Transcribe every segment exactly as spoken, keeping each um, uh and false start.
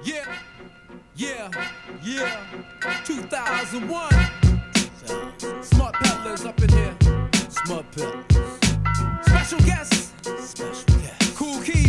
Yeah, yeah, yeah. two thousand one. Smart peddlers up in here. Smart peddlers. Special guests. Special guests. Kool Keith.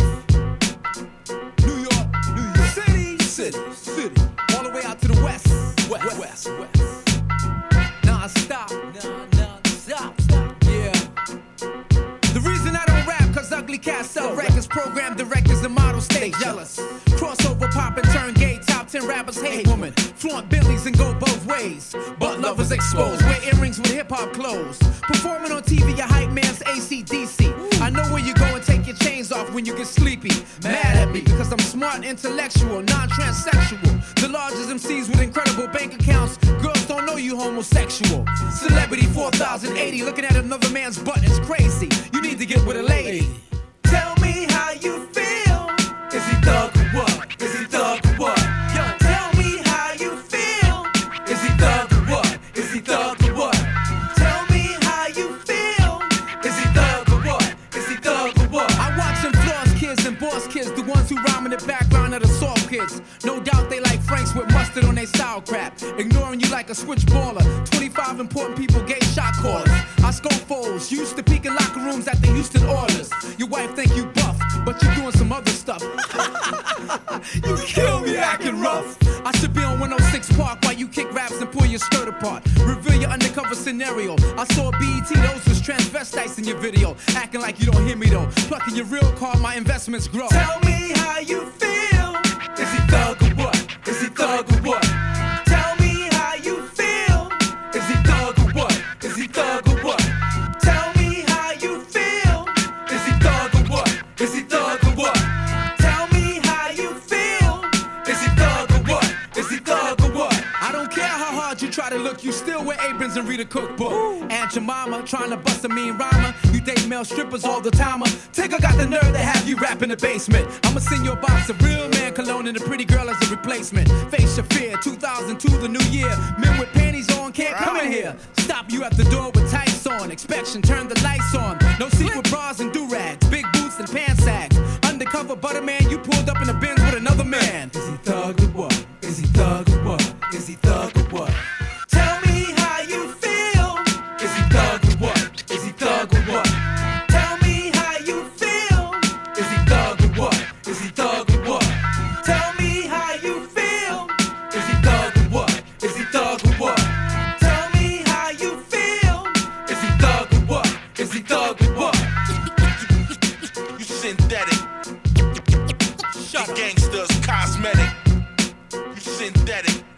New York, New York City, City, City. All the way out to the west, West, west, west. Nah, stop. Nah, nah, stop, stop. Yeah. The reason I don't rap, cause ugly cats sell records, program directors and models stay jealous. Crossover pop and turn gay, top ten rappers hate women. Flaunt Bentleys and go both ways. But lovers exposed, wear earrings with hip hop clothes. Performing on T V, your hype man's A C D C. I know where you go and take your chains off when you get sleepy. Mad at me, because I'm smart, intellectual, non-transsexual. The largest M Cs with incredible bank accounts. Girls don't know you homosexual. Celebrity four thousand eighty, looking at another man's butt is crazy. You need to get with a lady. Tell me how you feel. Is he thug or what? Is he thug or what? Yo, tell me how you feel. Is he thug or what? Is he thug or what? Tell me how you feel. Is he thug or what? Is he thug or what? I watch them floss kids and boss kids, the ones who rhyme in the background of the soft kids. No doubt they like Franks with mustard on their style crap. Ignoring you like a switchballer. twenty-five important people gave shot callers. I scope foes, used to peek in locker rooms at the Houston Oilers. Your wife think you buff, but you doing some other stuff. You kill me acting rough. I should be on one oh six Park while you kick raps and pull your skirt apart. Reveal your undercover scenario. I saw B E T, those was transvestites in your video. Acting like you don't hear me though. Plucking your real card, my investments grow. Tell me how you feel. Is he thug or what? Is he thug or what? Tell me how you feel. Is he thug or what? Is he thug or what? Tell me how you feel. Is he thug or what? Is he thug or what? Tell me how you feel. Is he thug or what? Is he thug or what? I don't care how hard you try to look, you still wear aprons and read a cookbook. Aunt Jemima trying to bust a mean rhymer. You date male strippers all the time. Tigger got the nerve to have you rap in the basement. I'ma send you a box of real man cologne and a pretty girl as a replacement. Face your fear, two thousand two, the new year. Men with panties on can't come in here. Stop you at the door with tights on. Inspection, turn the lights on. No secret bras and do-rags, big boots and pants sags. Undercover butterman, you pulled up in the Benz with another man. Is he thug or what? Is he thug or what? Is he thug or what? Tell me how you feel. Is he thug or what? Is he thug or what? Tell me how you feel. Is he thug or what? Is he thug or what? Tell me how you feel. Is he thug or what? Is he thug or what? Tell me how you feel. Is he thug or what? Is he thug or what? You synthetic. Shut You up. gangsters cosmetic. You synthetic.